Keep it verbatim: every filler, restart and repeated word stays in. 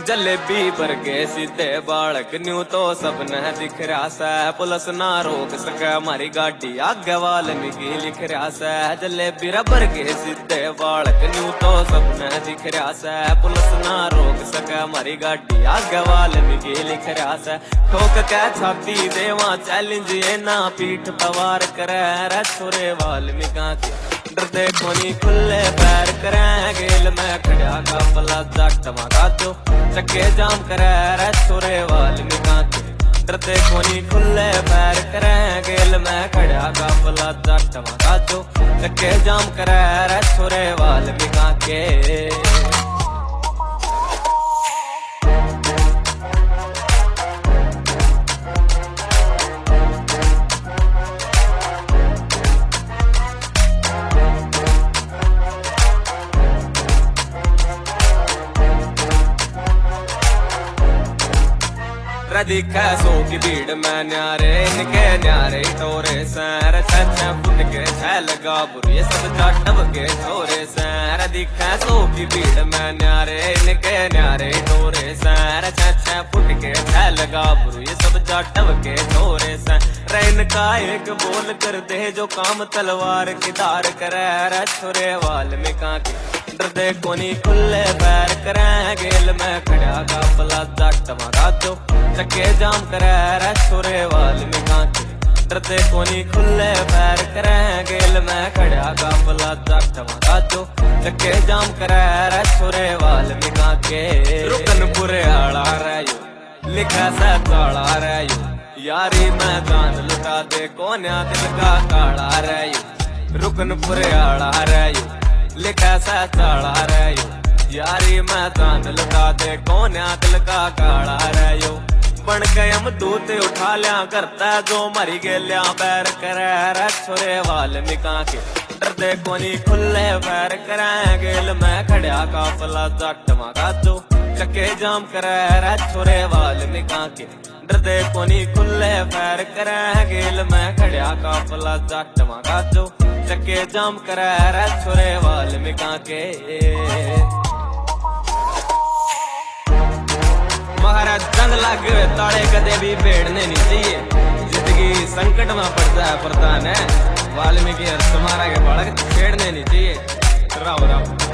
जलेबी बरगे सीधे बालक न्यू तो सब न दिख रहा सा, पुलिस ना रोक सके हमारी गाड़ी आगे वाल्मीकि लिख रहा सा। जलेबी रबर के सीधे बालक न्यू तो सब न दिख रहा सा, पुलिस ना रोक सके हमारी गाड़ी आगे वाल्मीकि लिख रहा सा। ठोक के छाती देवा चैलेंज ये ना पीठ तवार करे रे छोरे वाल्मीका के डरते कोनी खुले पैर करें गेल में खड़ा काफला जट मगा दो चक्के जाम करे रे छोरे वाल्मीका के डरते कोनी खुले पैर करें गेल में खड़ा काफला जट मगा दो चक्के जाम करे रे छोरे वाल्मीका के। दिखा सो की भीड़ में न्यारे इनके न्यारे टोरे सैर छह फुट के छह लगा बुर ये सब जाटव के छोरे सैर दिखा सो की भीड़ में न्यारे इनके न्यारे टोरे सैर छह फुट के छह लगा बुर ये सब जाटव के छोरे सैर रैन का एक बोल कर दे जो काम तलवार की धार करे रे छोरे वाल्मीका के डरते कोनी खुले पैर करें गेल में खड़ा काफला जट मगा दो चक्के जाम करे रे छोरे वाल्मीका के डरते कोनी खुले पैर करें गेल में खड़ा काफला जट मगा दो चक्के जाम करे रे छोरे वाल्मीका के। रुकनपुरे आला रहो लिखा सा काला रहो यारी में जान लुटा दे कोन्या दिल का काला रहो। रुकनपुरे आला रहो लिखा सा काला रहो यारी में जान लुटा दे कोन्या दिल का काला रहो। बन गए हम दूत उठा लिया करता जो मरी गेलिया पैर करे रे छोरे वाल्मीका के डरते कोनी खुले पैर करें गेल में खड़ा काफला जट मगा दो चक्के जाम करे रे छोरे वाल्मीका के डरते कोनी खुले पैर करें गेल में खड़ा काफला जट मगा दो चक्के जाम करे रे छोरे वाल्मीका के। महाराज जंग लग ताड़े कदे भी भेड़ने नहीं चाहिए, जिंदगी संकट में पड़ता है प्रधान है वाल्मीकि तुम्हारा के बालक छेड़ने नहीं चाहिए। राम राम।